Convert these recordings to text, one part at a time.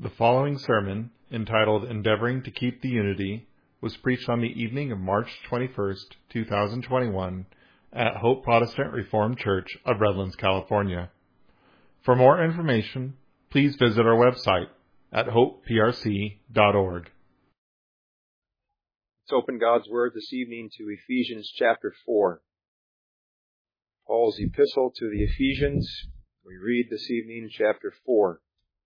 The following sermon, entitled Endeavoring to Keep the Unity, was preached on the evening of March 21st, 2021, at Hope Protestant Reformed Church of Redlands, California. For more information, please visit our website at hopeprc.org. Let's open God's Word this evening to Ephesians chapter 4. Paul's epistle to the Ephesians. We read this evening chapter 4.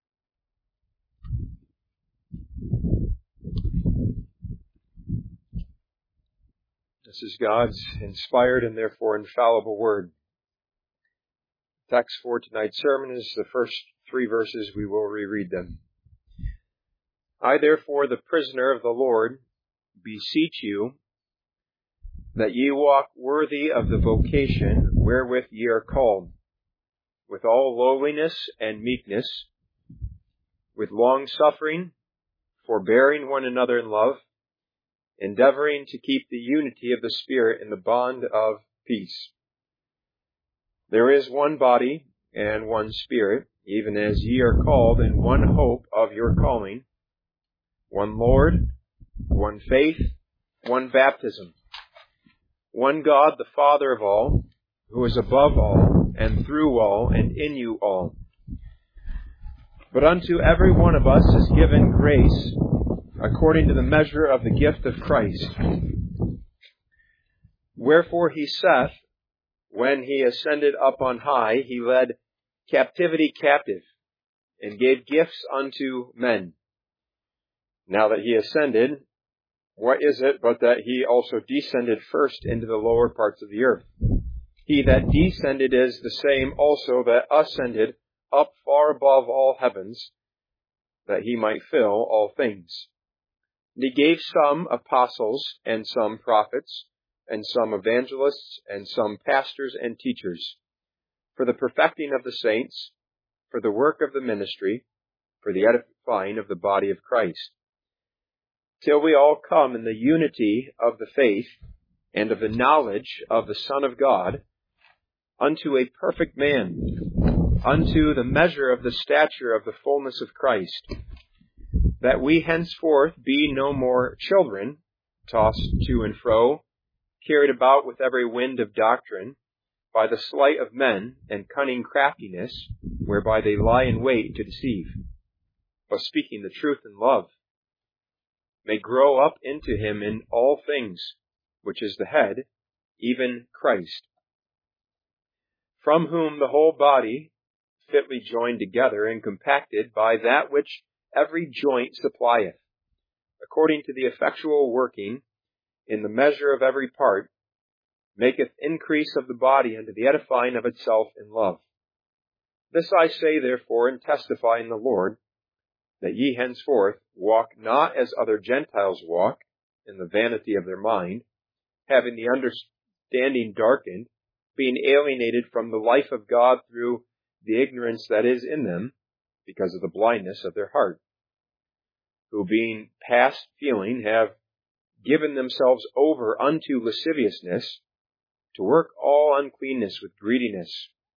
This is God's inspired and therefore infallible Word. The text for tonight's sermon is the first 3 verses. We will reread them. I therefore, the prisoner of the Lord, beseech you that ye walk worthy of the vocation wherewith ye are called, with all lowliness and meekness, with long-suffering, forbearing one another in love, endeavoring to keep the unity of the Spirit in the bond of peace. There is one body and one Spirit, even as ye are called in one hope of your calling, one Lord, one faith, one baptism, one God, the Father of all, who is above all, and through all, and in you all. But unto every one of us is given grace according to the measure of the gift of Christ. Wherefore he saith, when he ascended up on high, he led captivity captive, and gave gifts unto men. Now that he ascended, what is it but that he also descended first into the lower parts of the earth? He that descended is the same also that ascended up far above all heavens, that he might fill all things. And he gave some apostles, and some prophets, and some evangelists, and some pastors and teachers, for the perfecting of the saints, for the work of the ministry, for the edifying of the body of Christ, till we all come in the unity of the faith and of the knowledge of the Son of God, unto a perfect man, unto the measure of the stature of the fullness of Christ, that we henceforth be no more children, tossed to and fro, carried about with every wind of doctrine, by the sleight of men and cunning craftiness, whereby they lie in wait to deceive, but speaking the truth in love, may grow up into him in all things, which is the head, even Christ, from whom the whole body, fitly joined together and compacted by that which every joint supplieth, according to the effectual working in the measure of every part, maketh increase of the body unto the edifying of itself in love. This I say therefore, and testify in the Lord, that ye henceforth walk not as other Gentiles walk, in the vanity of their mind, having the understanding darkened, being alienated from the life of God through the ignorance that is in them, because of the blindness of their heart, who being past feeling have given themselves over unto lasciviousness, to work all uncleanness with greediness.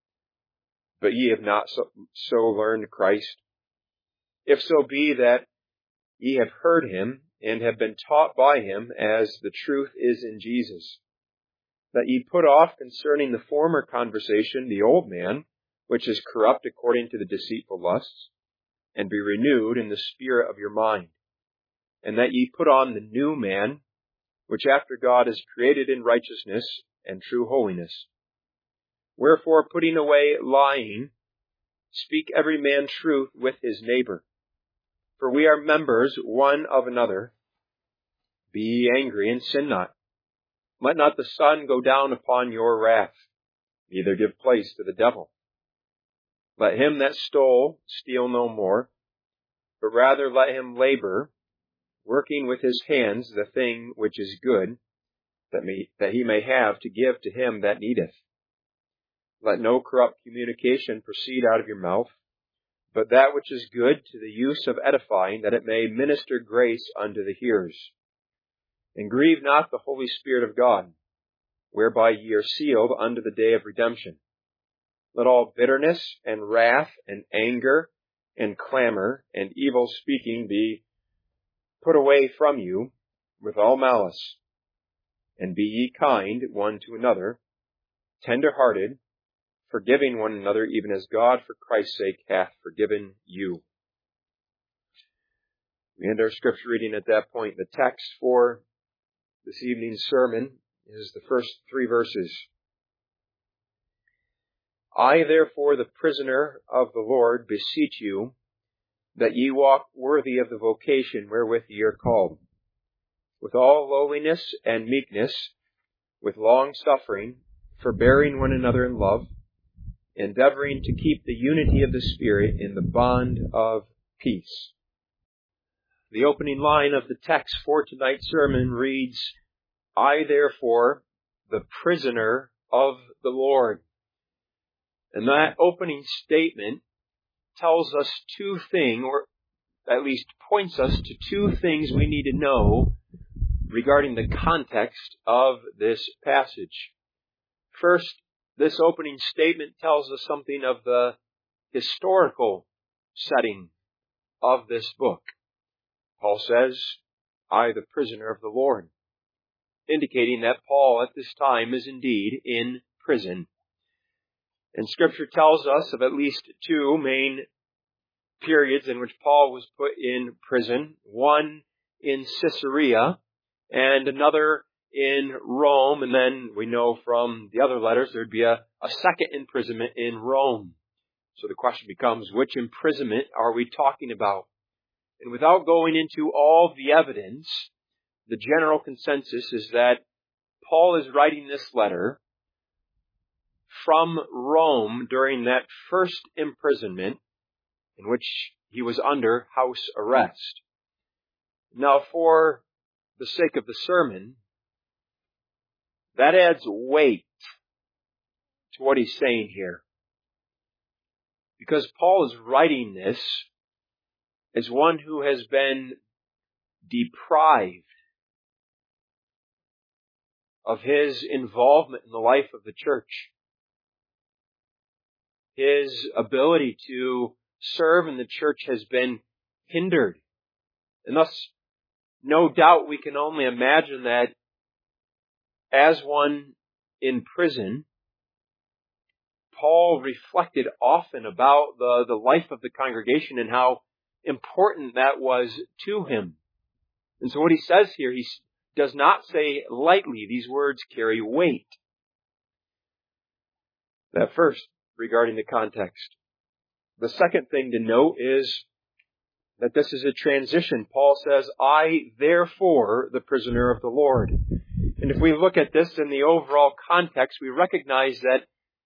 But ye have not so learned Christ. If so be that ye have heard him, and have been taught by him, as the truth is in Jesus, that ye put off concerning the former conversation the old man, which is corrupt according to the deceitful lusts, and be renewed in the spirit of your mind, and that ye put on the new man, which after God is created in righteousness and true holiness. Wherefore, putting away lying, speak every man truth with his neighbor. For we are members one of another. Be ye angry, and sin not. Let not the sun go down upon your wrath, neither give place to the devil. Let him that stole steal no more, but rather let him labor, working with his hands the thing which is good, that he may have to give to him that needeth. Let no corrupt communication proceed out of your mouth, but that which is good to the use of edifying, that it may minister grace unto the hearers. And grieve not the Holy Spirit of God, whereby ye are sealed unto the day of redemption. Let all bitterness and wrath and anger and clamor and evil speaking be put away from you with all malice. And be ye kind one to another, tender-hearted, forgiving one another, even as God for Christ's sake hath forgiven you. We end our scripture reading at that point. The text for this evening's sermon is the first 3 verses. I, therefore, the prisoner of the Lord, beseech you, that ye walk worthy of the vocation wherewith ye are called, with all lowliness and meekness, with long suffering, forbearing one another in love, endeavoring to keep the unity of the Spirit in the bond of peace. The opening line of the text for tonight's sermon reads, I, therefore, the prisoner of the Lord. And that opening statement tells us 2 things, or at least points us to 2 things we need to know regarding the context of this passage. First, this opening statement tells us something of the historical setting of this book. Paul says, I, the prisoner of the Lord, indicating that Paul at this time is indeed in prison. And Scripture tells us of at least 2 main periods in which Paul was put in prison. One in Caesarea and another in Rome. And then we know from the other letters there'd be a second imprisonment in Rome. So the question becomes, which imprisonment are we talking about? And without going into all the evidence, the general consensus is that Paul is writing this letter from Rome during that first imprisonment in which he was under house arrest. Now, for the sake of the sermon, that adds weight to what he's saying here. Because Paul is writing this as one who has been deprived of his involvement in the life of the church. His ability to serve in the church has been hindered. And thus, no doubt we can only imagine that as one in prison, Paul reflected often about the life of the congregation and how important that was to him. And so what he says here, he does not say lightly. These words carry weight. That first, regarding the context. The second thing to note is that this is a transition. Paul says, I, therefore, the prisoner of the Lord. And if we look at this in the overall context, we recognize that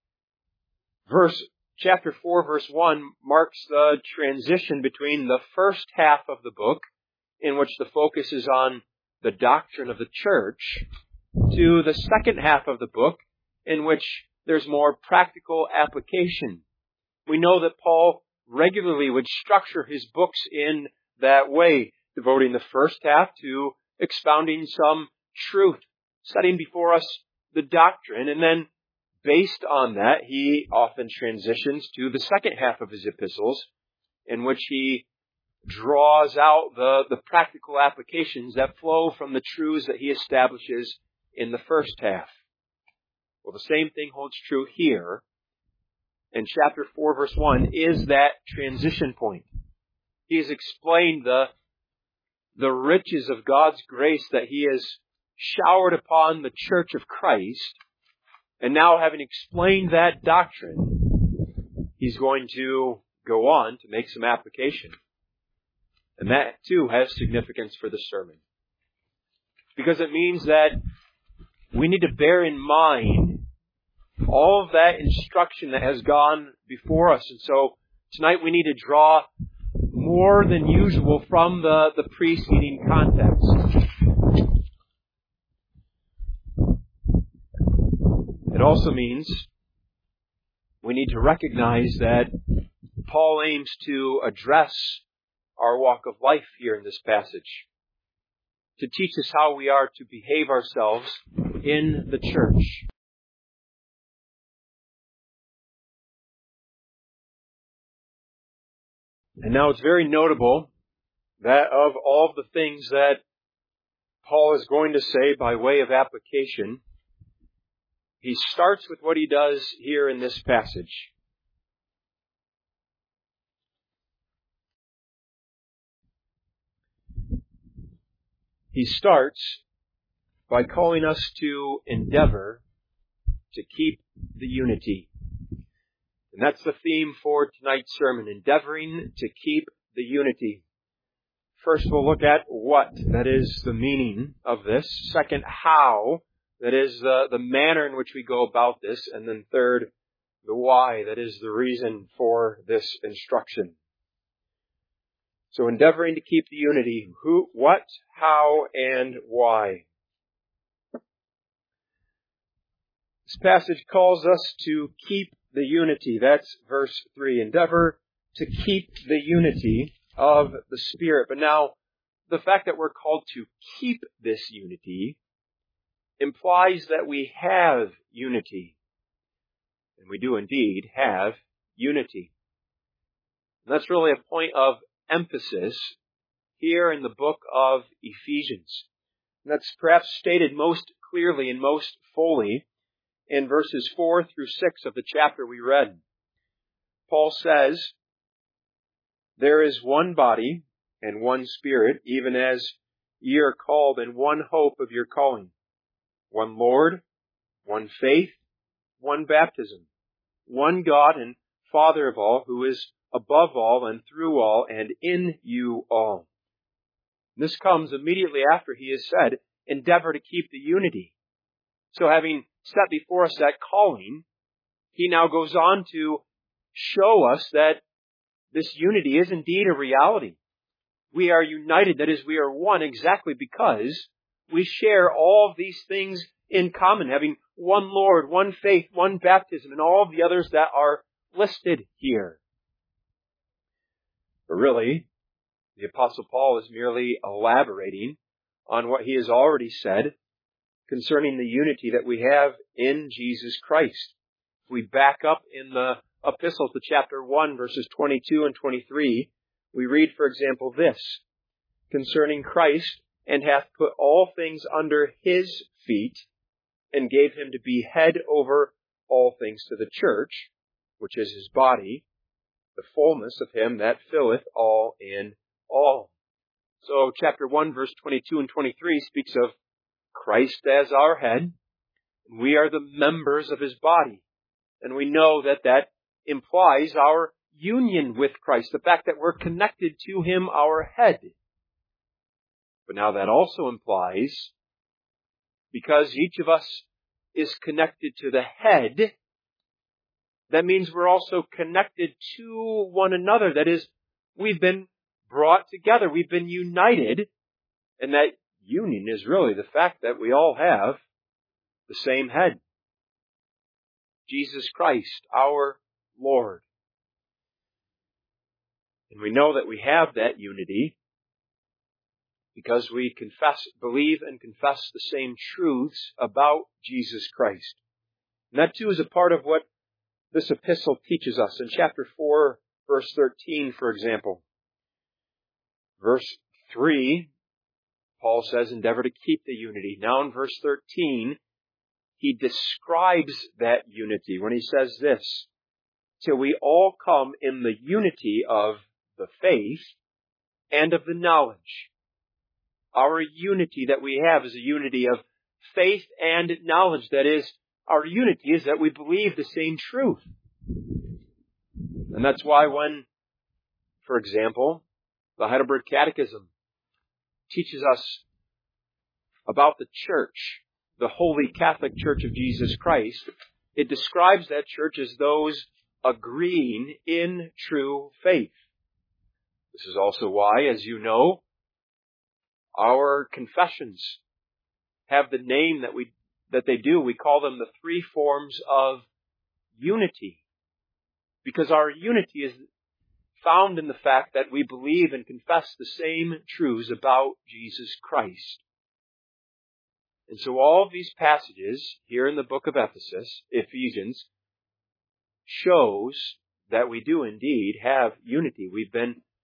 chapter 4, verse 1 marks the transition between the first half of the book, in which the focus is on the doctrine of the church, to the second half of the book, in which there's more practical application. We know that Paul regularly would structure his books in that way, devoting the first half to expounding some truth, setting before us the doctrine, and then based on that, he often transitions to the second half of his epistles, in which he draws out the practical applications that flow from the truths that he establishes in the first half. Well, the same thing holds true here. And chapter 4, verse 1 is that transition point. He has explained the riches of God's grace that he has showered upon the church of Christ. And now, having explained that doctrine, he's going to go on to make some application. And that, too, has significance for the sermon. Because it means that we need to bear in mind all of that instruction that has gone before us. And so tonight we need to draw more than usual from the preceding context. It also means we need to recognize that Paul aims to address our walk of life here in this passage, to teach us how we are to behave ourselves in the church. And now it's very notable that of all the things that Paul is going to say by way of application, he starts with what he does here in this passage. He starts by calling us to endeavor to keep the unity. And that's the theme for tonight's sermon, endeavoring to keep the unity. First, we'll look at what, that is the meaning of this. Second, how, that is the manner in which we go about this. And then third, the why, that is the reason for this instruction. So endeavoring to keep the unity. Who, what, how, and why. This passage calls us to keep the unity. That's verse 3. Endeavor to keep the unity of the Spirit. But now, the fact that we're called to keep this unity implies that we have unity. And we do indeed have unity. And that's really a point of emphasis here in the book of Ephesians. And that's perhaps stated most clearly and most fully in verses 4 through 6 of the chapter we read. Paul says, "There is one body and one Spirit, even as ye are called, and one hope of your calling. One Lord, one faith, one baptism, one God and Father of all, who is above all and through all and in you all." This comes immediately after he has said, endeavor to keep the unity. So having set before us that calling, he now goes on to show us that this unity is indeed a reality. We are united, that is, we are one exactly because we share all of these things in common, having one Lord, one faith, one baptism, and all of the others that are listed here. But really, the Apostle Paul is merely elaborating on what he has already said concerning the unity that we have in Jesus Christ. If we back up in the epistle to chapter 1, verses 22 and 23, we read, for example, this, concerning Christ, and hath put all things under his feet, and gave him to be head over all things to the church, which is his body, the fullness of him that filleth all in all. So chapter 1, verse 22 and 23 speaks of Christ as our head. We are the members of his body. And we know that that implies our union with Christ, the fact that we're connected to him, our head. But now that also implies, because each of us is connected to the head, that means we're also connected to one another. That is, we've been brought together, we've been united, and that union is really the fact that we all have the same head. Jesus Christ, our Lord. And we know that we have that unity because we believe and confess the same truths about Jesus Christ. And that too is a part of what this epistle teaches us. In chapter 4, verse 13, for example. Verse 3, Paul says, endeavor to keep the unity. Now in verse 13, he describes that unity when he says this, till we all come in the unity of the faith and of the knowledge. Our unity that we have is a unity of faith and knowledge. That is, our unity is that we believe the same truth. And that's why when, for example, the Heidelberg Catechism teaches us about the church, the Holy Catholic Church of Jesus Christ, it describes that church as those agreeing in true faith. This is also why, as you know, our confessions have the name that they do. We call them the three forms of unity. Because our unity is found in the fact that we believe and confess the same truths about Jesus Christ. And so all of these passages here in the book of Ephesians, shows that we do indeed have unity. We've been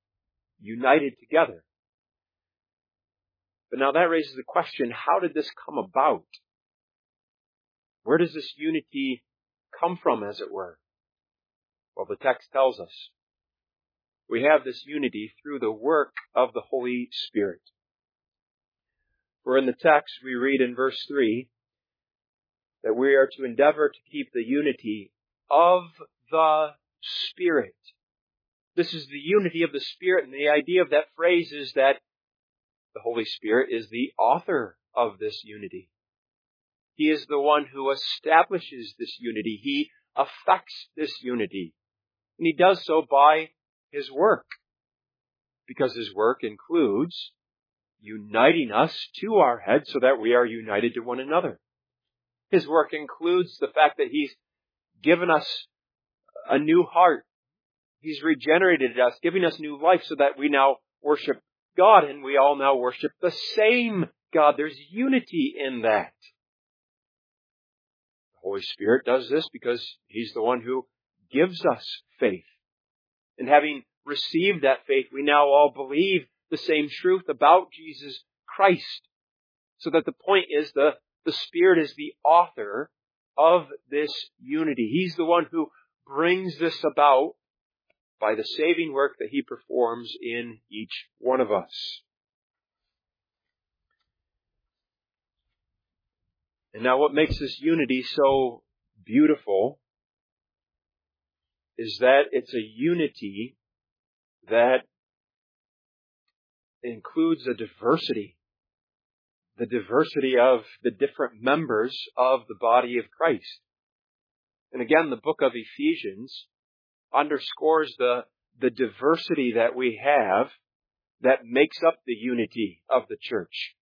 united together. But now that raises the question, how did this come about? Where does this unity come from, as it were? Well, the text tells us. We have this unity through the work of the Holy Spirit. For in the text we read in verse 3 that we are to endeavor to keep the unity of the Spirit. This is the unity of the Spirit, and the idea of that phrase is that the Holy Spirit is the author of this unity. He is the one who establishes this unity. He affects this unity. And He does so by His work, because His work includes uniting us to our head so that we are united to one another. His work includes the fact that He's given us a new heart. He's regenerated us, giving us new life so that we now worship God, and we all now worship the same God. There's unity in that. The Holy Spirit does this because He's the one who gives us faith. And having received that faith, we now all believe the same truth about Jesus Christ. So that the point is the Spirit is the author of this unity. He's the one who brings this about by the saving work that He performs in each one of us. And now what makes this unity so beautiful is that it's a unity that includes a diversity. The diversity of the different members of the body of Christ. And again, the book of Ephesians underscores the diversity that we have that makes up the unity of the church.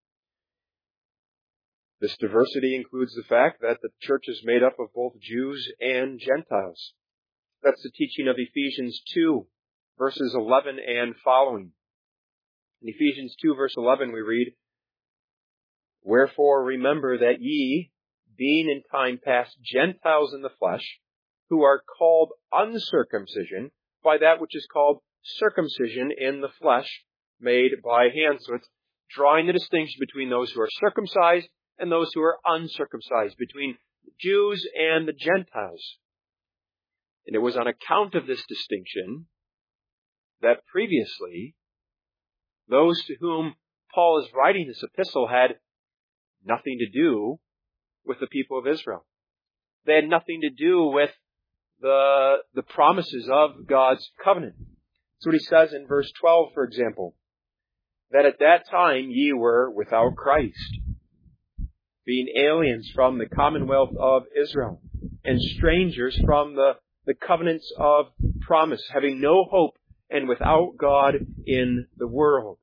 This diversity includes the fact that the church is made up of both Jews and Gentiles. That's the teaching of Ephesians 2, verses 11 and following. In Ephesians 2, verse 11, we read, "Wherefore remember that ye, being in time past Gentiles in the flesh, who are called uncircumcision by that which is called circumcision in the flesh made by hands." So it's drawing the distinction between those who are circumcised and those who are uncircumcised, between the Jews and the Gentiles. And it was on account of this distinction that previously those to whom Paul is writing this epistle had nothing to do with the people of Israel. They had nothing to do with the promises of God's covenant. That's what he says in verse 12, for example, that at that time ye were without Christ, being aliens from the commonwealth of Israel, and strangers from the covenants of promise, having no hope and without God in the world.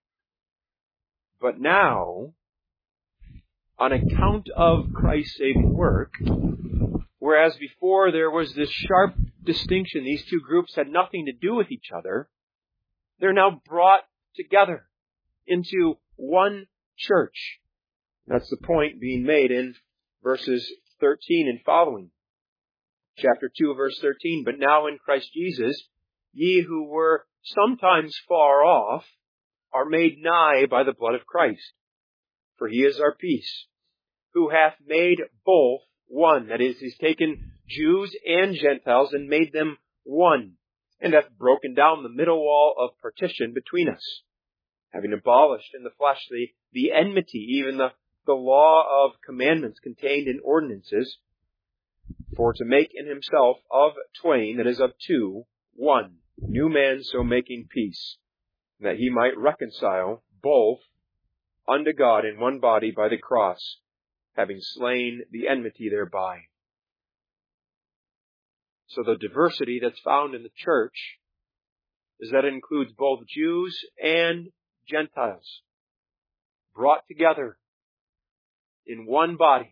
But now, on account of Christ's saving work, whereas before there was this sharp distinction, these two groups had nothing to do with each other, they're now brought together into one church. That's the point being made in verses 13 and following. Chapter 2, verse 13, "But now in Christ Jesus, ye who were sometimes far off are made nigh by the blood of Christ. For He is our peace, who hath made both one." That is, He's taken Jews and Gentiles and made them one, and hath broken down the middle wall of partition between us, having abolished in the flesh the enmity, even the law of commandments contained in ordinances, for to make in Himself of twain, that is, of two, one, new man, so making peace, that He might reconcile both unto God in one body by the cross, having slain the enmity thereby. So the diversity that's found in the church is that it includes both Jews and Gentiles, brought together in one body.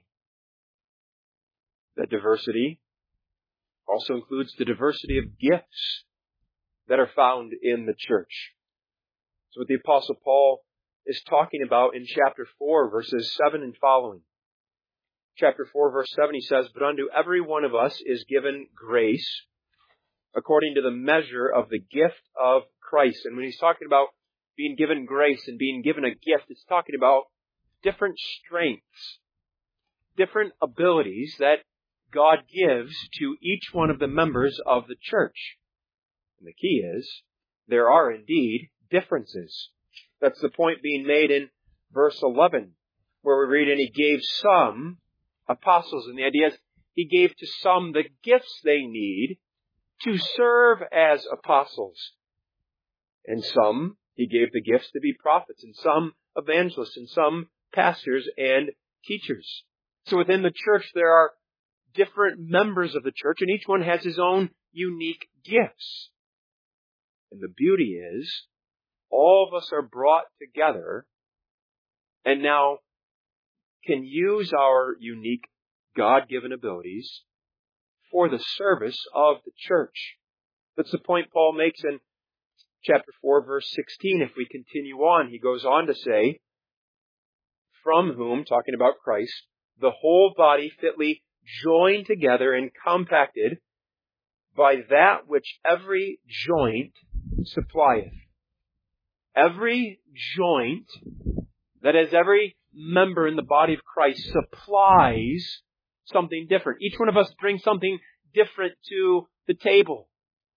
That diversity also includes the diversity of gifts that are found in the church. So what the Apostle Paul is talking about in chapter 4, verses 7 and following. Chapter 4, verse 7, he says, "But unto every one of us is given grace, according to the measure of the gift of Christ. And when he's talking about being given grace and being given a gift, it's talking about different strengths, different abilities that God gives to each one of the members of the church. And the key is, there are indeed differences. That's the point being made in verse 11, where we read, and he gave some apostles. And the idea is, he gave to some the gifts they need to serve as apostles. And some, he gave the gifts to be prophets, and some evangelists, and some pastors and teachers. So within the church, there are different members of the church, and each one has his own unique gifts. And the beauty is, all of us are brought together and now can use our unique God-given abilities for the service of the church. That's the point Paul makes in chapter 4, verse 16. If we continue on, he goes on to say, from whom, talking about Christ, the whole body fitly joined together and compacted by that which every joint supplieth. Every joint, that is, every member in the body of Christ supplies something different. Each one of us brings something different to the table.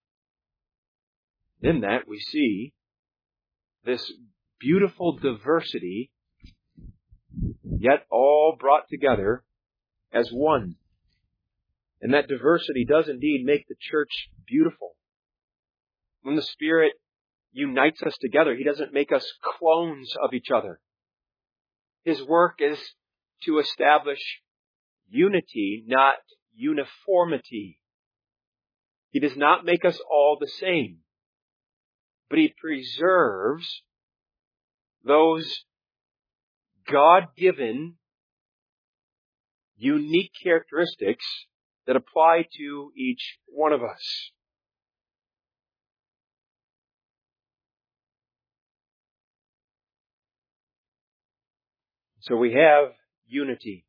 In that we see this beautiful diversity, yet all brought together as one. And that diversity does indeed make the church beautiful. When the Spirit unites us together, He doesn't make us clones of each other. His work is to establish unity, not uniformity. He does not make us all the same, but He preserves those God-given, unique characteristics that apply to each one of us. So we have unity.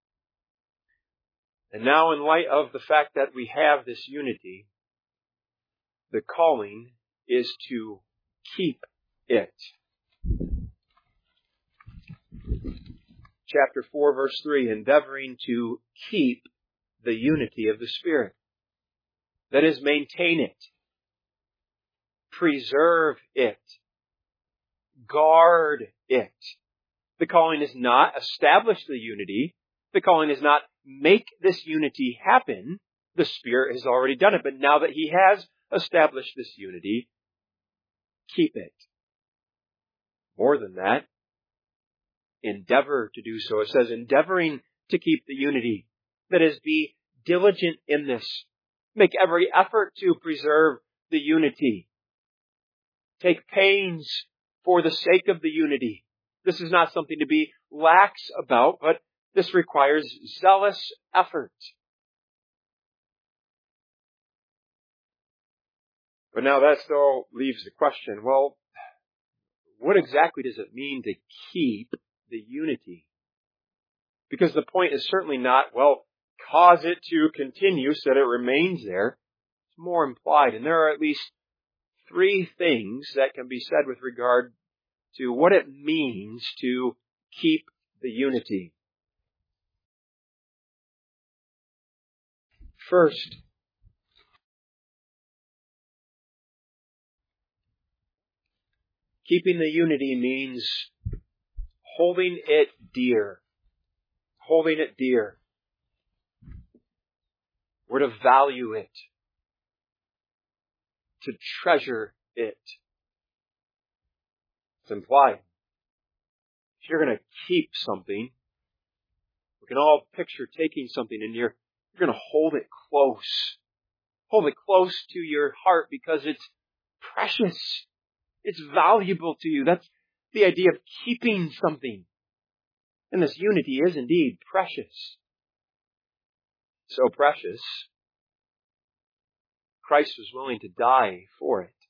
And now, in light of the fact that we have this unity, the calling is to keep it. Chapter 4, verse 3, endeavoring to keep the unity of the Spirit. That is, maintain it, preserve it, guard it. The calling is not establish the unity. The calling is not make this unity happen. The Spirit has already done it. But now that He has established this unity, keep it. More than that, endeavor to do so. It says, endeavoring to keep the unity. That is, be diligent in this. Make every effort to preserve the unity. Take pains for the sake of the unity. This is not something to be lax about, but this requires zealous effort. But now that still leaves the question, well, what exactly does it mean to keep the unity? Because the point is certainly not, well, cause it to continue so that it remains there. It's more implied. And there are at least three things that can be said with regard to what it means to keep the unity. First, keeping the unity means holding it dear. Holding it dear. We're to value it. To treasure it. It's implied. If you're going to keep something, we can all picture taking something and you're going to hold it close. Hold it close to your heart because it's precious. It's valuable to you. That's the idea of keeping something. And this unity is indeed precious. So precious, Christ was willing to die for it.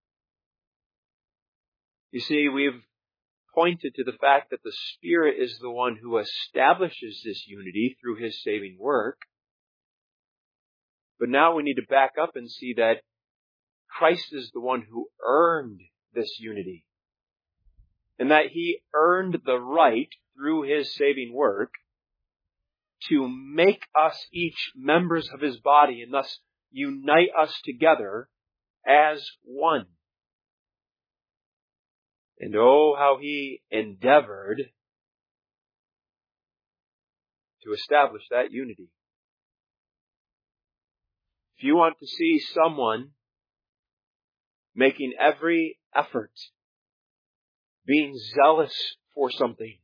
You see, we've pointed to the fact that the Spirit is the one who establishes this unity through His saving work. But now we need to back up and see that Christ is the one who earned this unity, and that He earned the right through His saving work to make us each members of His body and thus unite us together as one. And oh, how He endeavored to establish that unity. If you want to see someone making every effort, being zealous for something,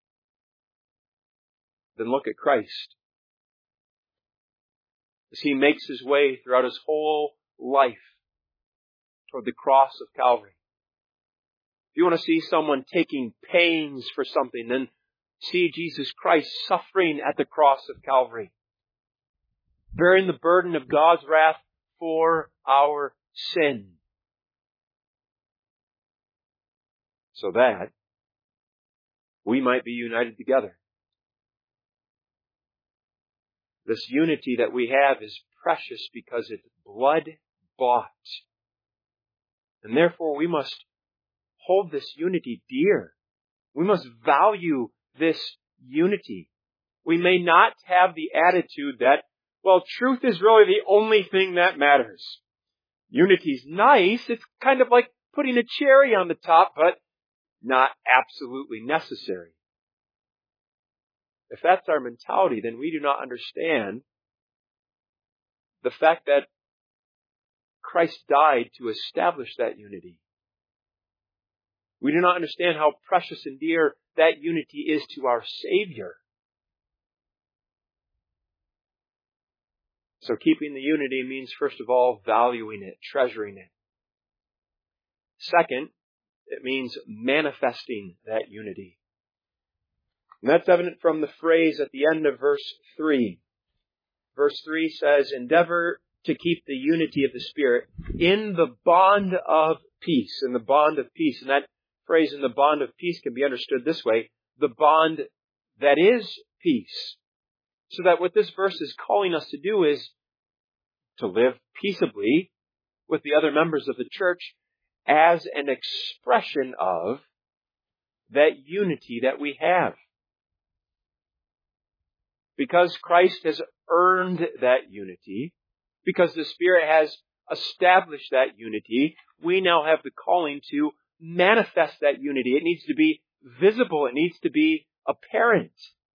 then look at Christ. As He makes His way throughout His whole life toward the cross of Calvary. If you want to see someone taking pains for something, then see Jesus Christ suffering at the cross of Calvary, bearing the burden of God's wrath for our sin, so that we might be united together. This unity that we have is precious because it's blood-bought. And therefore we must hold this unity dear. We must value this unity. We may not have the attitude that, well, truth is really the only thing that matters. Unity's nice. It's kind of like putting a cherry on the top, but not absolutely necessary. If that's our mentality, then we do not understand the fact that Christ died to establish that unity. We do not understand how precious and dear that unity is to our Savior. So keeping the unity means, first of all, valuing it, treasuring it. Second, it means manifesting that unity. And that's evident from the phrase at the end of verse 3. Verse 3 says, endeavor to keep the unity of the Spirit in the bond of peace. In the bond of peace. And that phrase, in the bond of peace, can be understood this way: the bond that is peace. So that what this verse is calling us to do is to live peaceably with the other members of the church as an expression of that unity that we have. Because Christ has earned that unity, because the Spirit has established that unity, we now have the calling to manifest that unity. It needs to be visible. It needs to be apparent.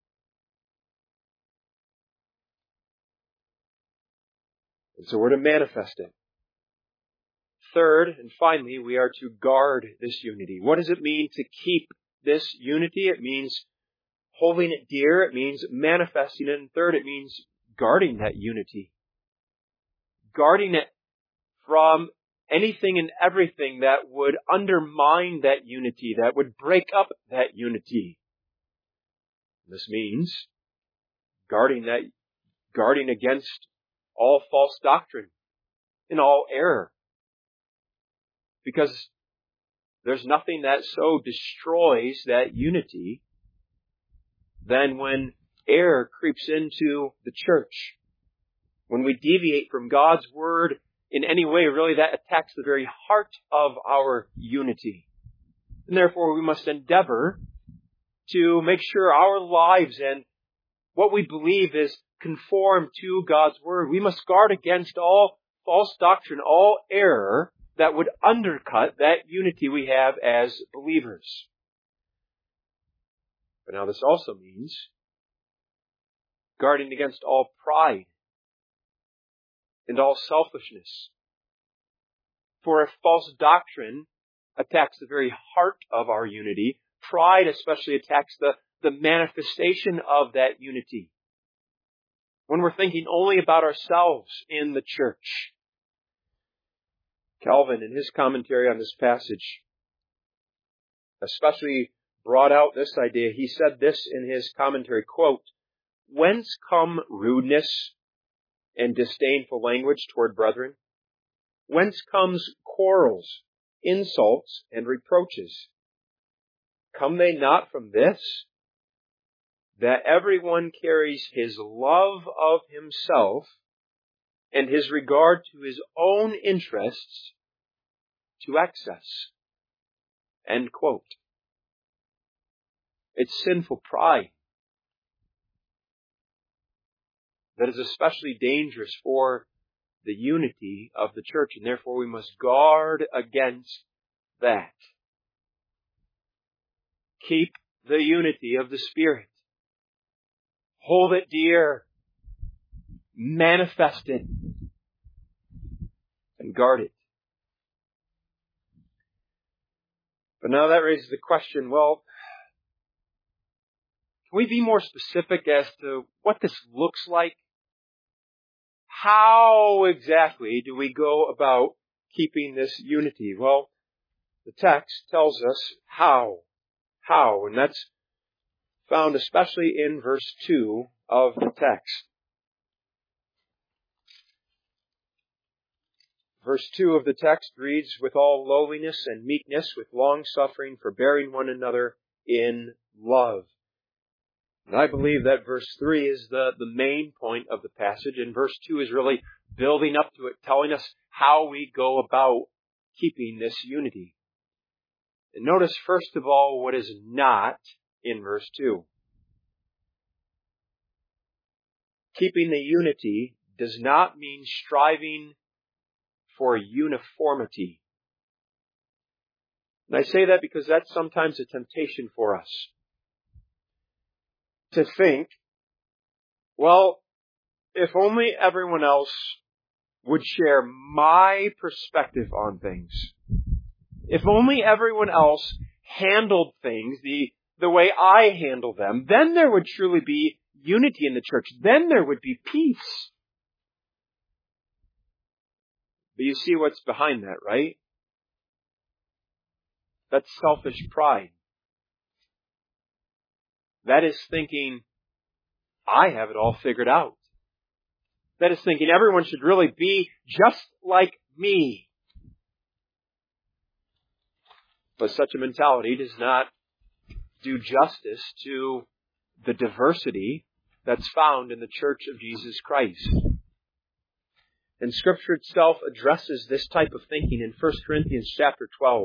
And so we're to manifest it. Third, and finally, we are to guard this unity. What does it mean to keep this unity? It means holding it dear. It means manifesting it. And third, it means guarding that unity. Guarding it from anything and everything that would undermine that unity, that would break up that unity. This means guarding against all false doctrine and all error. Because there's nothing that so destroys that unity than when error creeps into the church. When we deviate from God's word in any way, really that attacks the very heart of our unity. And therefore we must endeavor to make sure our lives and what we believe is conformed to God's word. We must guard against all false doctrine, all error that would undercut that unity we have as believers. But now this also means guarding against all pride and all selfishness. For if false doctrine attacks the very heart of our unity, pride especially attacks the manifestation of that unity. When we're thinking only about ourselves in the church. Calvin, in his commentary on this passage, especially brought out this idea. He said this in his commentary, quote, "Whence come rudeness and disdainful language toward brethren? Whence comes quarrels, insults, and reproaches? Come they not from this, that everyone carries his love of himself and his regard to his own interests to excess. End quote. It's sinful pride that is especially dangerous for the unity of the church, and therefore we must guard against that. Keep the unity of the Spirit. Hold it dear. Manifest it. And guard it. But now that raises the question, well, can we be more specific as to what this looks like? How exactly do we go about keeping this unity? Well, the text tells us how. How, and that's found especially in verse 2 of the text. Verse 2 of the text reads, with all lowliness and meekness, with long suffering, forbearing one another in love. And I believe that verse 3 is the main point of the passage, and verse 2 is really building up to it, telling us how we go about keeping this unity. And notice, first of all, what is not in verse 2. Keeping the unity does not mean striving for uniformity. And I say that because that's sometimes a temptation for us. To think, well, if only everyone else would share my perspective on things. If only everyone else handled things the way I handle them, then there would truly be unity in the church. Then there would be peace. But you see what's behind that, right? That's selfish pride. That is thinking, I have it all figured out. That is thinking everyone should really be just like me. But such a mentality does not do justice to the diversity that's found in the Church of Jesus Christ. And Scripture itself addresses this type of thinking in 1 Corinthians chapter 12.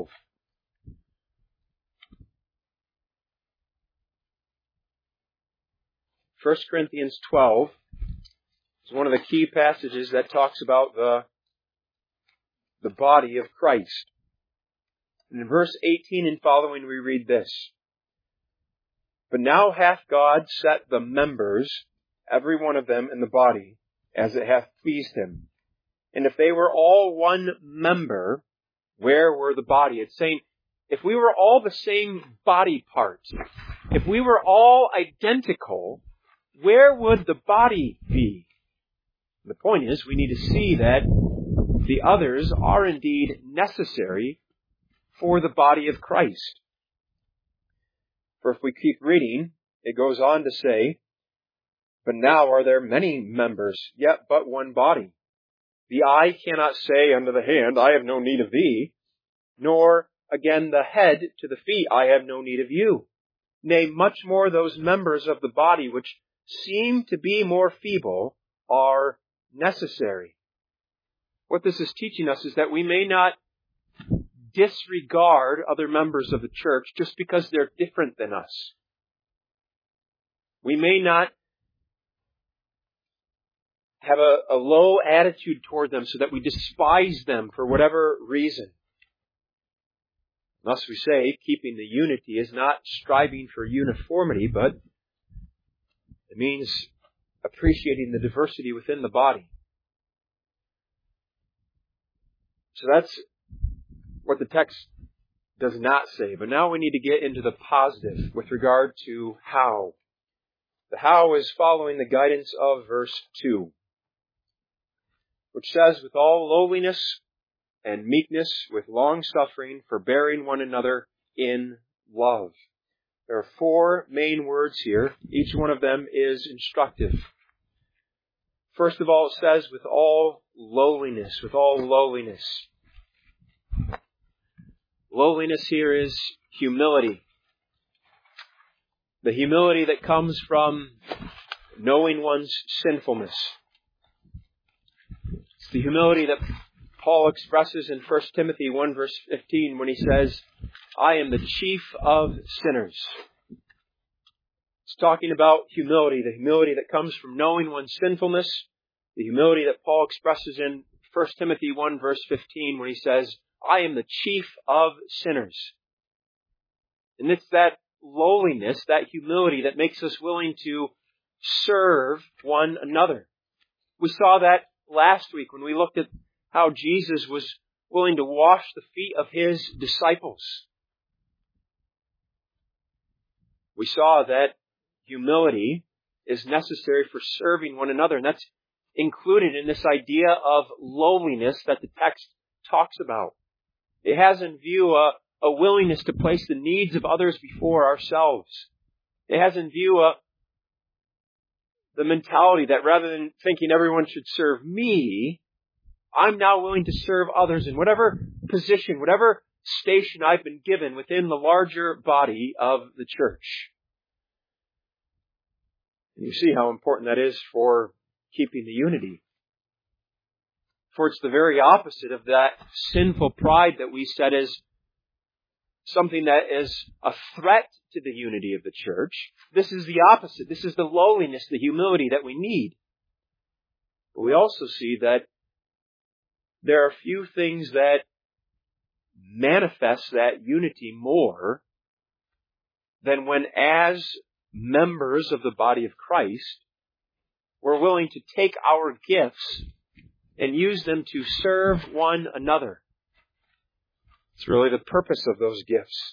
1 Corinthians 12 is one of the key passages that talks about the body of Christ. And in verse 18 and following we read this. But now hath God set the members, every one of them in the body, as it hath pleased him. And if they were all one member, where were the body? It's saying, if we were all the same body part, if we were all identical, where would the body be? The point is, we need to see that the others are indeed necessary for the body of Christ. For if we keep reading, it goes on to say, but now are there many members, yet but one body. The eye cannot say unto the hand, I have no need of thee, nor again the head to the feet, I have no need of you. Nay, much more those members of the body which seem to be more feeble are necessary. What this is teaching us is that we may not disregard other members of the church just because they're different than us. We may not have a low attitude toward them so that we despise them for whatever reason. Thus we say, keeping the unity is not striving for uniformity, but it means appreciating the diversity within the body. So that's what the text does not say. But now we need to get into the positive with regard to how. The how is following the guidance of verse 2, which says, with all lowliness and meekness, with long suffering, forbearing one another in love. There are 4 main words here. Each one of them is instructive. First of all, it says, with all lowliness, with all lowliness. Lowliness here is humility. The humility that comes from knowing one's sinfulness. It's the humility that Paul expresses in 1 Timothy 1 verse 15 when he says, I am the chief of sinners. It's talking about humility, the humility that comes from knowing one's sinfulness, the humility that Paul expresses in 1 Timothy 1 verse 15 when he says, I am the chief of sinners. And it's that lowliness, that humility that makes us willing to serve one another. We saw that last week when we looked at how Jesus was willing to wash the feet of His disciples. We saw that humility is necessary for serving one another, and that's included in this idea of lowliness that the text talks about. It has in view a willingness to place the needs of others before ourselves. It has in view the mentality that rather than thinking everyone should serve me, I'm now willing to serve others in whatever position, whatever station I've been given within the larger body of the church. And you see how important that is for keeping the unity. For it's the very opposite of that sinful pride that we said is something that is a threat to the unity of the church. This is the opposite. This is the lowliness, the humility that we need. But we also see that there are few things that manifest that unity more than when, as members of the body of Christ, we're willing to take our gifts and use them to serve one another. It's really the purpose of those gifts.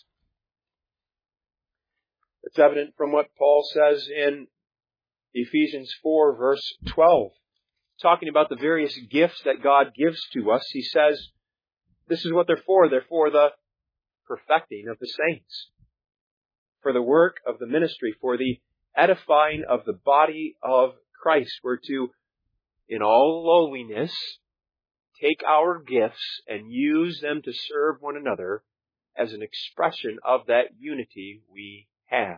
It's evident from what Paul says in Ephesians 4 verse 12. Talking about the various gifts that God gives to us, he says, this is what they're for. They're for the perfecting of the saints, for the work of the ministry, for the edifying of the body of Christ. We're to, in all lowliness, take our gifts and use them to serve one another as an expression of that unity we have.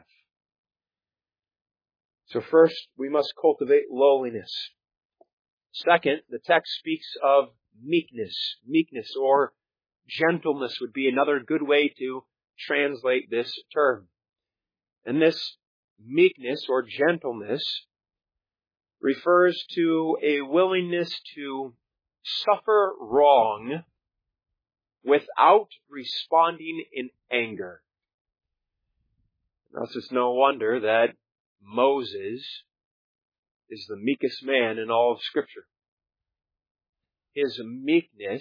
So first, we must cultivate lowliness. Second, the text speaks of meekness. Meekness or gentleness would be another good way to translate this term. And this meekness or gentleness refers to a willingness to suffer wrong without responding in anger. Thus, it's no wonder that Moses is the meekest man in all of Scripture. His meekness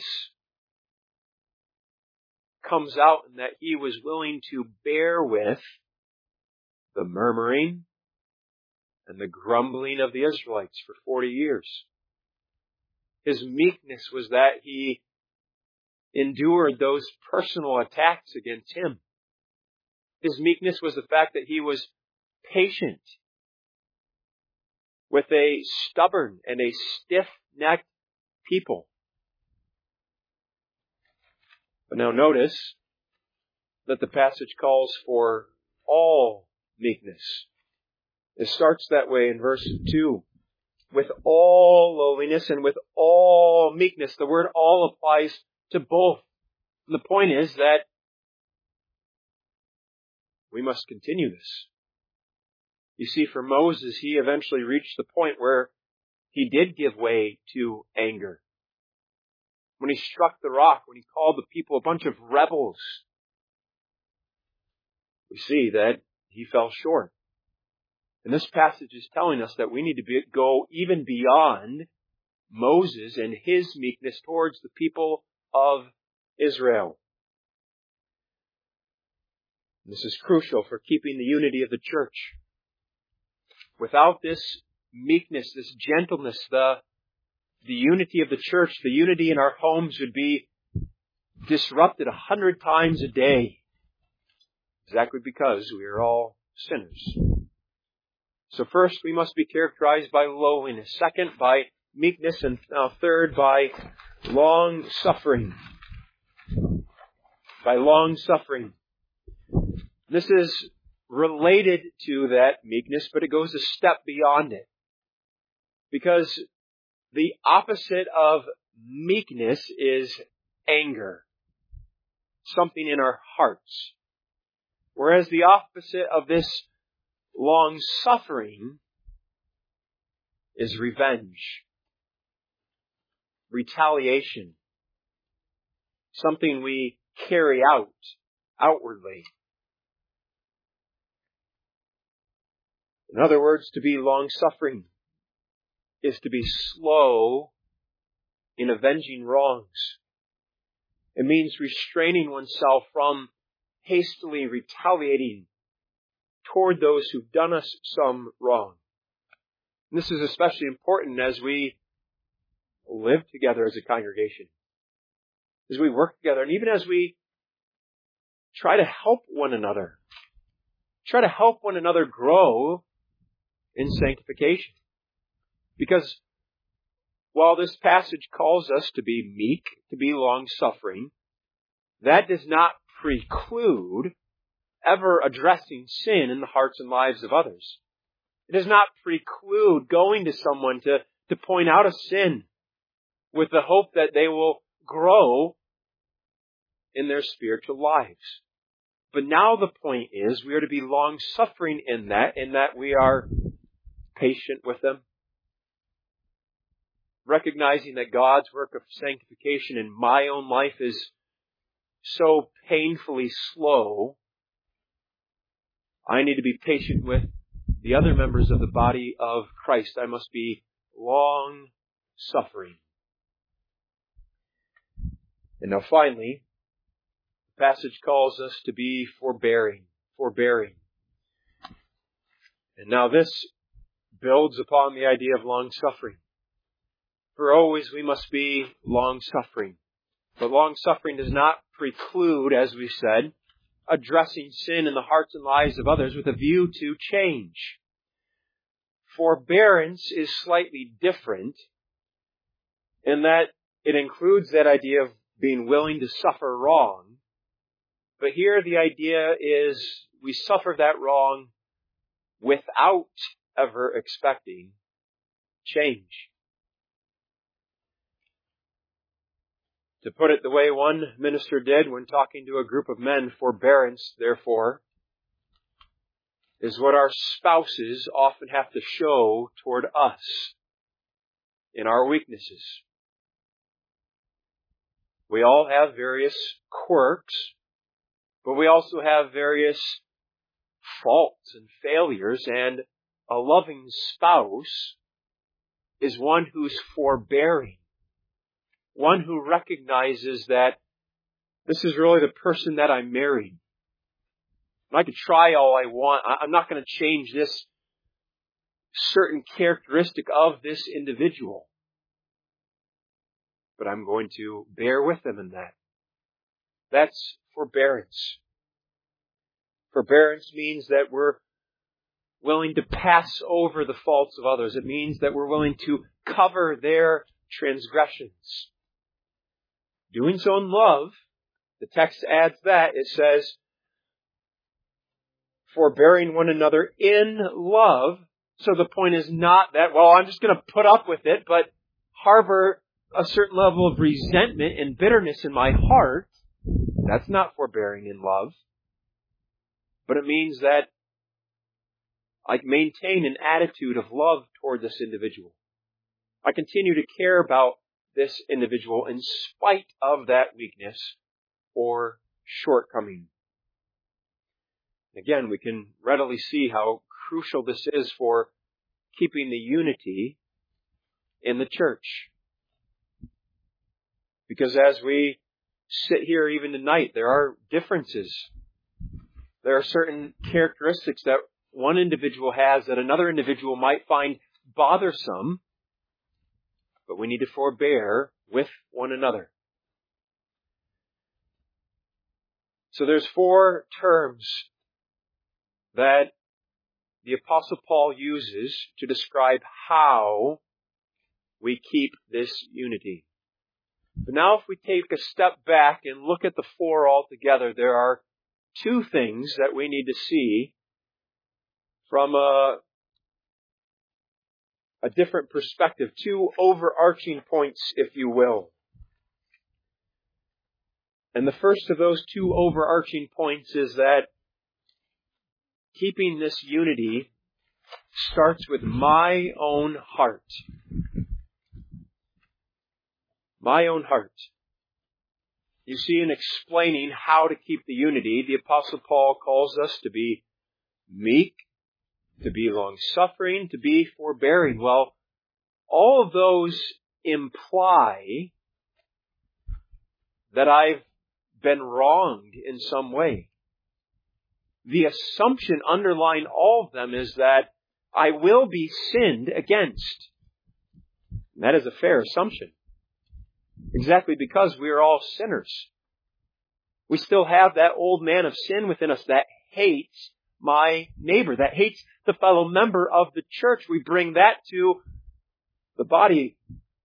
comes out in that he was willing to bear with the murmuring and the grumbling of the Israelites for 40 years. His meekness was that he endured those personal attacks against him. His meekness was the fact that he was patient with a stubborn and a stiff-necked people. But now notice that the passage calls for all meekness. It starts that way in verse 2. With all lowliness and with all meekness. The word all applies to both. And the point is that we must continue this. You see, for Moses, he eventually reached the point where he did give way to anger. When he struck the rock, when he called the people a bunch of rebels, we see that he fell short. And this passage is telling us that we need to go even beyond Moses and his meekness towards the people of Israel. This is crucial for keeping the unity of the church. Without this meekness, this gentleness, the unity of the church, the unity in our homes would be disrupted 100 times a day. Exactly because we are all sinners. So first, we must be characterized by lowliness. Second, by meekness. And now third, by long suffering. By long suffering. This is related to that meekness, but it goes a step beyond it. Because the opposite of meekness is anger, something in our hearts. Whereas the opposite of this long-suffering is revenge, retaliation, something we carry out outwardly. In other words, to be long-suffering is to be slow in avenging wrongs. It means restraining oneself from hastily retaliating toward those who've done us some wrong. And this is especially important as we live together as a congregation, as we work together, and even as we try to help one another, grow in sanctification. Because while this passage calls us to be meek, to be long-suffering, that does not preclude ever addressing sin in the hearts and lives of others. It does not preclude going to someone to point out a sin with the hope that they will grow in their spiritual lives. But now the point is we are to be long-suffering in that we are patient with them, recognizing that God's work of sanctification in my own life is so painfully slow. I need to be patient with the other members of the body of Christ. I must be long-suffering. And now finally, the passage calls us to be forbearing. And now this builds upon the idea of long-suffering. For always we must be long-suffering. But long-suffering does not preclude, as we said, addressing sin in the hearts and lives of others with a view to change. Forbearance is slightly different in that it includes that idea of being willing to suffer wrong. But here the idea is we suffer that wrong without ever expecting change. To put it the way one minister did when talking to a group of men, forbearance, therefore, is what our spouses often have to show toward us in our weaknesses. We all have various quirks, but we also have various faults and failures, and a loving spouse is one who's forbearing. One who recognizes that this is really the person that I married. And I could try all I want. I'm not going to change this certain characteristic of this individual. But I'm going to bear with them in that. That's forbearance. Forbearance means that we're willing to pass over the faults of others. It means that we're willing to cover their transgressions. Doing so in love, the text adds that. It says, forbearing one another in love. So the point is not that, well, I'm just going to put up with it, but harbor a certain level of resentment and bitterness in my heart. That's not forbearing in love. But it means that I maintain an attitude of love toward this individual. I continue to care about this individual in spite of that weakness or shortcoming. Again, we can readily see how crucial this is for keeping the unity in the church. Because as we sit here even tonight, there are differences. There are certain characteristics that one individual has that another individual might find bothersome, but we need to forbear with one another. So there's 4 terms that the Apostle Paul uses to describe how we keep this unity. But now if we take a step back and look at the 4 altogether, there are 2 things that we need to see from a a different perspective, two overarching points, if you will. And the first of those two overarching points is that keeping this unity starts with my own heart. My own heart. You see, in explaining how to keep the unity, the Apostle Paul calls us to be meek, to be long-suffering, to be forbearing. Well, all of those imply that I've been wronged in some way. The assumption underlying all of them is that I will be sinned against. And that is a fair assumption. Exactly because we are all sinners. We still have that old man of sin within us that hates my neighbor, that hates the fellow member of the church. We bring that to the body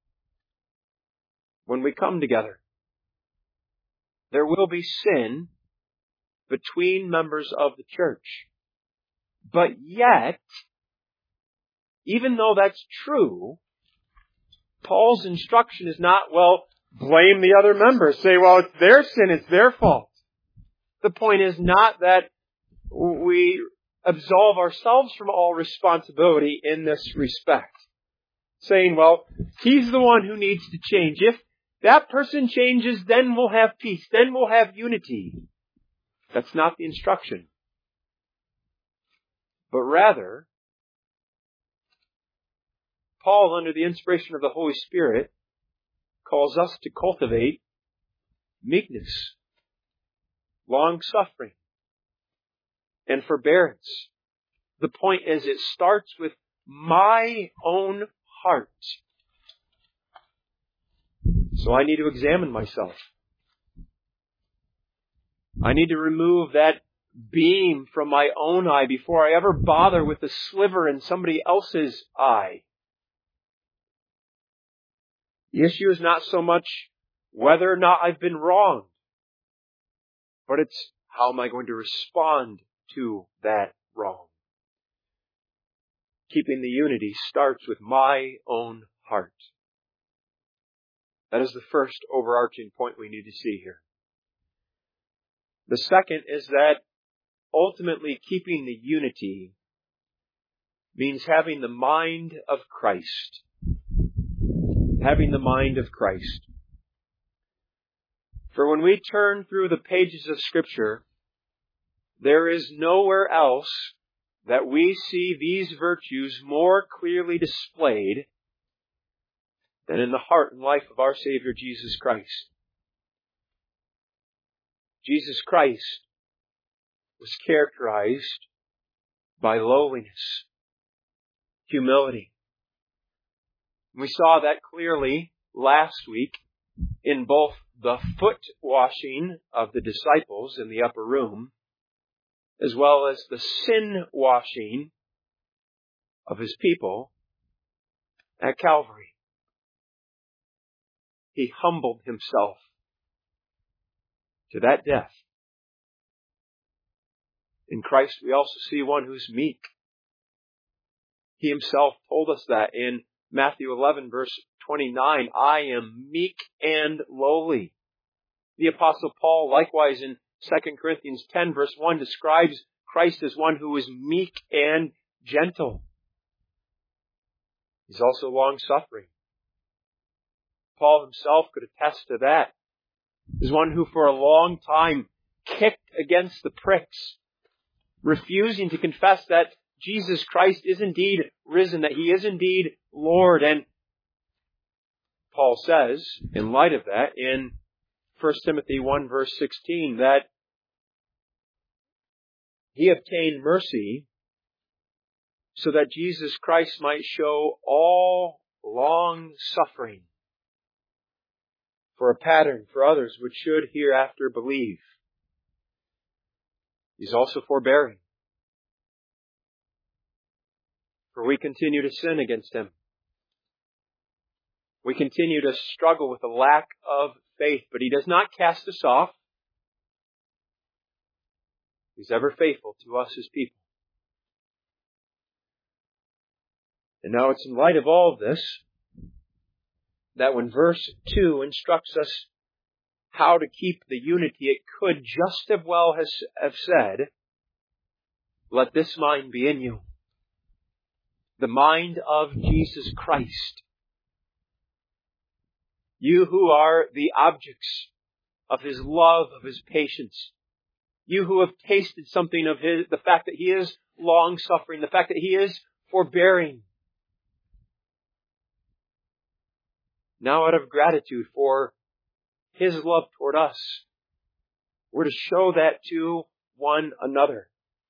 when we come together. There will be sin between members of the church. But yet, even though that's true, Paul's instruction is not, well, blame the other members. Say, well, it's their sin, it's their fault. The point is not that we absolve ourselves from all responsibility in this respect. Saying, well, he's the one who needs to change. If that person changes, then we'll have peace. Then we'll have unity. That's not the instruction. But rather, Paul, under the inspiration of the Holy Spirit, calls us to cultivate meekness, long-suffering, and forbearance. The point is, it starts with my own heart. So I need to examine myself. I need to remove that beam from my own eye before I ever bother with the sliver in somebody else's eye. The issue is not so much whether or not I've been wronged, but it's how am I going to respond to that wrong. Keeping the unity starts with my own heart. That is the first overarching point we need to see here. The second is that ultimately keeping the unity means having the mind of Christ. Having the mind of Christ. For when we turn through the pages of Scripture, there is nowhere else that we see these virtues more clearly displayed than in the heart and life of our Savior Jesus Christ. Jesus Christ was characterized by lowliness, humility. We saw that clearly last week in both the foot washing of the disciples in the upper room, as well as the sin washing of his people at Calvary. He humbled himself to that death. In Christ we also see one who's meek. He himself told us that in Matthew 11 verse 29, I am meek and lowly. The Apostle Paul likewise in 2 Corinthians 10 verse 1 describes Christ as one who is meek and gentle. He's also long-suffering. Paul himself could attest to that. He's one who for a long time kicked against the pricks, refusing to confess that Jesus Christ is indeed risen, that He is indeed Lord. And Paul says, in light of that, in 1 Timothy 1 verse 16, that he obtained mercy so that Jesus Christ might show all long suffering for a pattern for others which should hereafter believe. He's also forbearing, for we continue to sin against Him. We continue to struggle with a lack of faith, but He does not cast us off. He's ever faithful to us, His people. And now it's in light of all of this that when verse 2 instructs us how to keep the unity, it could just as well have said, let this mind be in you. The mind of Jesus Christ. You who are the objects of His love, of His patience. You who have tasted something of the fact that He is long-suffering, the fact that He is forbearing. Now out of gratitude for His love toward us, we're to show that to one another.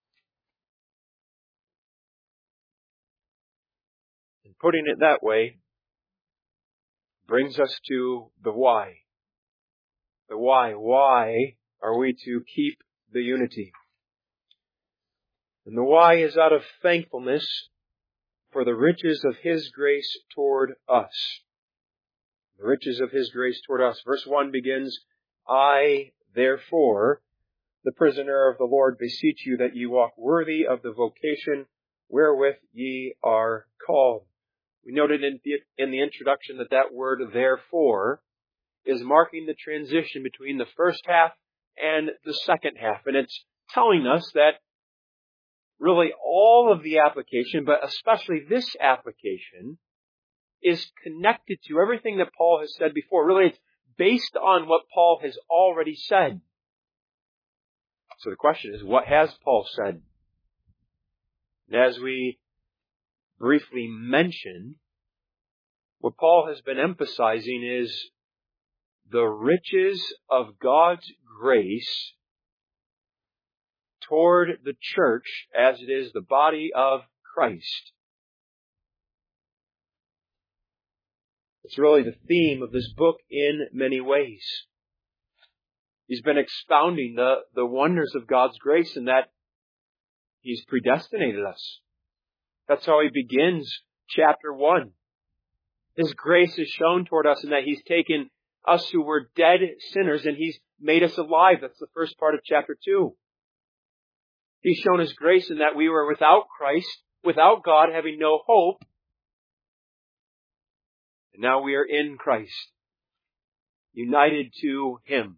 And putting it that way brings us to the why. The why. Why are we to keep the unity? And the why is out of thankfulness for the riches of His grace toward us. The riches of His grace toward us. Verse 1 begins, I, therefore, the prisoner of the Lord, beseech you that ye walk worthy of the vocation wherewith ye are called. We noted in the introduction that word, therefore, is marking the transition between the first half and the second half. And it's telling us that really all of the application, but especially this application, is connected to everything that Paul has said before. Really, it's based on what Paul has already said. So the question is, what has Paul said? And as we briefly mentioned, what Paul has been emphasizing is the riches of God's grace toward the church as it is the body of Christ. It's really the theme of this book in many ways. He's been expounding the wonders of God's grace and that He's predestinated us. That's how he begins chapter 1. His grace is shown toward us in that He's taken us who were dead sinners and He's made us alive. That's the first part of chapter 2. He's shown His grace in that we were without Christ, without God, having no hope. And now we are in Christ, united to Him.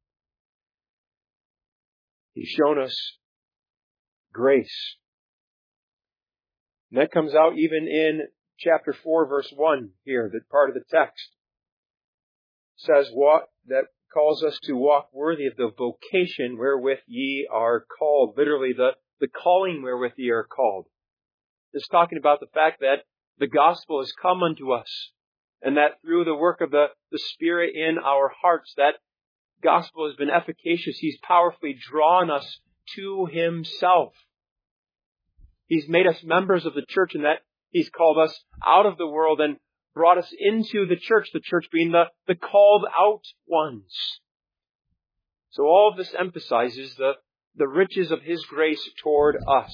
He's shown us grace. And that comes out even in chapter 4, verse 1 here, that part of the text. Says what that calls us to walk worthy of the vocation wherewith ye are called. Literally, the calling wherewith ye are called. It's talking about the fact that the gospel has come unto us, and that through the work of the Spirit in our hearts, that gospel has been efficacious. He's powerfully drawn us to Himself. He's made us members of the church, and that He's called us out of the world and brought us into the church being the called out ones. So all of this emphasizes the riches of His grace toward us.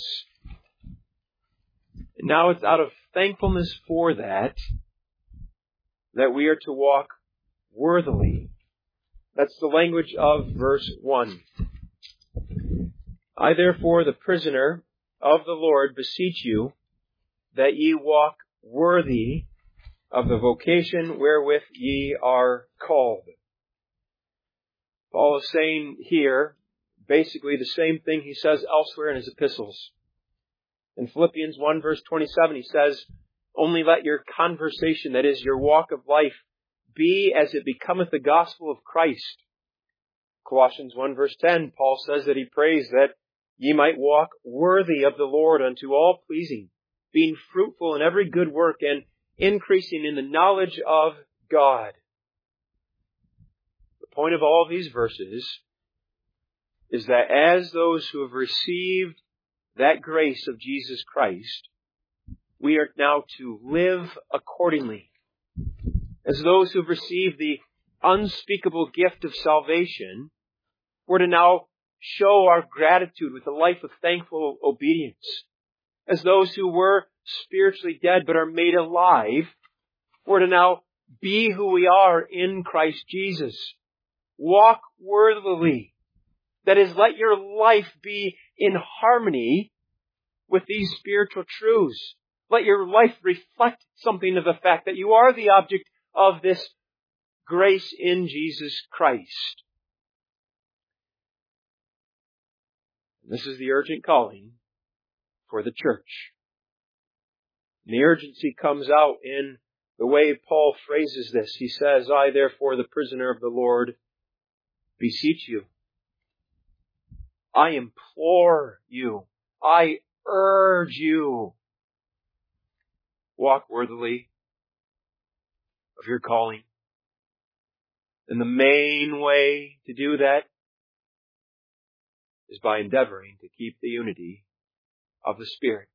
And now it's out of thankfulness for that we are to walk worthily. That's the language of verse 1. I therefore, the prisoner of the Lord, beseech you that ye walk worthy of the vocation wherewith ye are called. Paul is saying here basically the same thing he says elsewhere in his epistles. In Philippians 1 verse 27 he says, only let your conversation, that is your walk of life, be as it becometh the gospel of Christ. Colossians 1 verse 10, Paul says that he prays that ye might walk worthy of the Lord unto all pleasing, being fruitful in every good work and increasing in the knowledge of God. The point of all these verses is that as those who have received that grace of Jesus Christ, we are now to live accordingly. As those who have received the unspeakable gift of salvation, we're to now show our gratitude with a life of thankful obedience. As those who were spiritually dead but are made alive, we're to now be who we are in Christ Jesus. Walk worthily. That is, let your life be in harmony with these spiritual truths. Let your life reflect something of the fact that you are the object of this grace in Jesus Christ. This is the urgent calling for the church. And the urgency comes out in the way Paul phrases this. He says, I, therefore, the prisoner of the Lord, beseech you. I implore you. I urge you. Walk worthily of your calling. And the main way to do that is by endeavoring to keep the unity of the Spirit.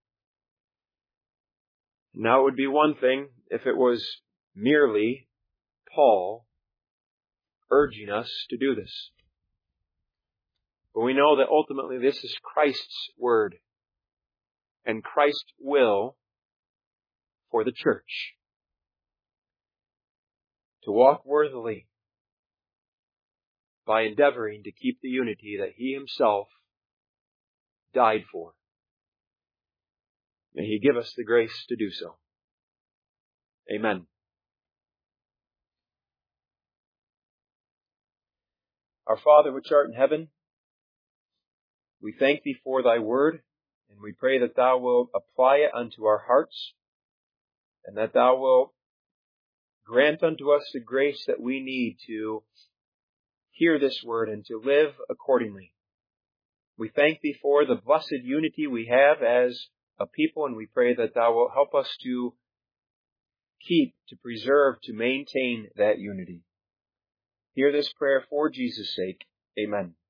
Now it would be one thing if it was merely Paul urging us to do this. But we know that ultimately this is Christ's word and Christ's will for the church. To walk worthily by endeavoring to keep the unity that He Himself died for. May He give us the grace to do so. Amen. Our Father which art in heaven, we thank Thee for Thy word, and we pray that Thou wilt apply it unto our hearts, and that Thou wilt grant unto us the grace that we need to hear this word and to live accordingly. We thank Thee for the blessed unity we have as a people, and we pray that Thou wilt help us to keep, to preserve, to maintain that unity. Hear this prayer for Jesus' sake. Amen.